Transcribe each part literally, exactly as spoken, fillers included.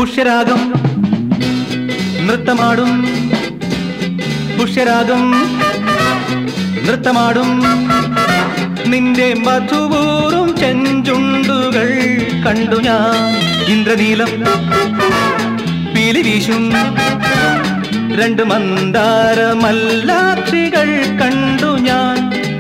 പുഷ്യരാഗം നൃത്തമാടും പുഷ്യരാഗം നൃത്തമാടും നിന്റെ മധുവൂറും ചെഞ്ചുണ്ടുകൾ കണ്ടു ഞാൻ ഇന്ദ്രനീലം പീലി വീശും രണ്ട് മന്ദാര മല്ലാക്ഷികൾ കണ്ടു ഞാൻ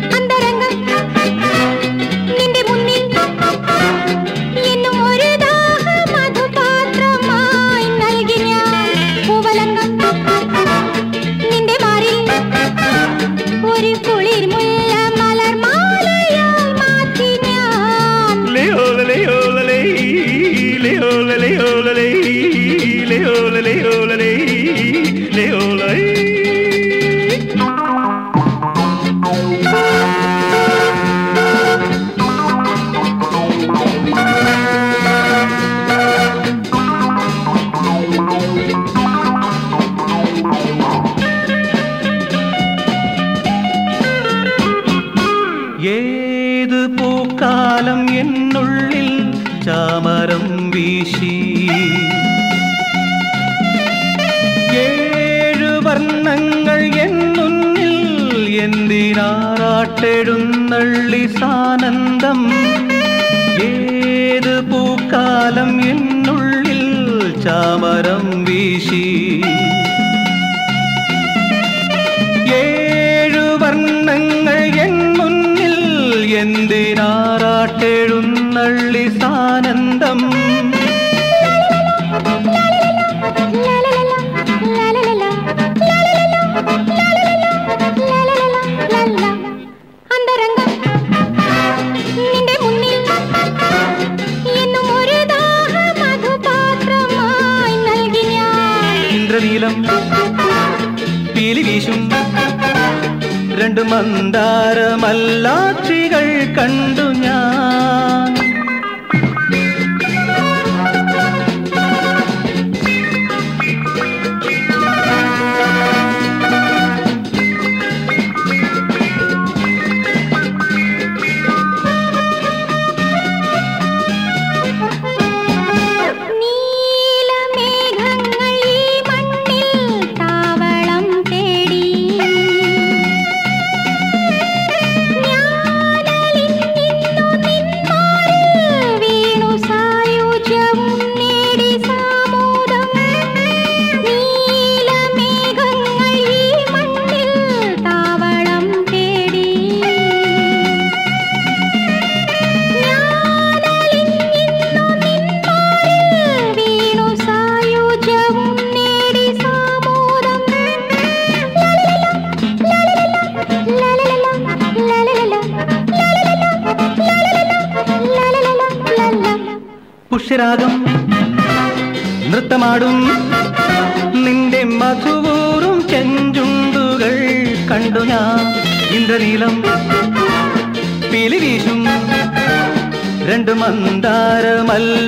ഏത് പൂക്കാലം എന്നുള്ളിൽ ചാമരം വീശി ഏഴു വർണ്ണങ്ങൾ എന്നുന്നിൽ എന്തിനാറാട്ടെഴുന്നള്ളി സാനന്ദം ഏത് പൂക്കാലം എന്നുള്ളിൽ ചാമരം വീശി ഏഴു വർണ്ണങ്ങൾ എന്നുന്നിൽ എന്തിനാറാട്ടെഴുന്നള്ളി സാനന്ദം ഇന്ദ്രനീലം പീലി വീശും രണ്ട് മന്ദാര മല്ലാക്ഷികൾ കണ്ടു ഞാൻ പുഷ്യരാഗം നൃത്തമാടും നിന്റെ മധുവൂറും ചെഞ്ചുണ്ടുകൾ കണ്ടു ഞാൻ ഇന്ദ്രനീലം പീലി വീശും രണ്ട് മന്ദാര മല്ല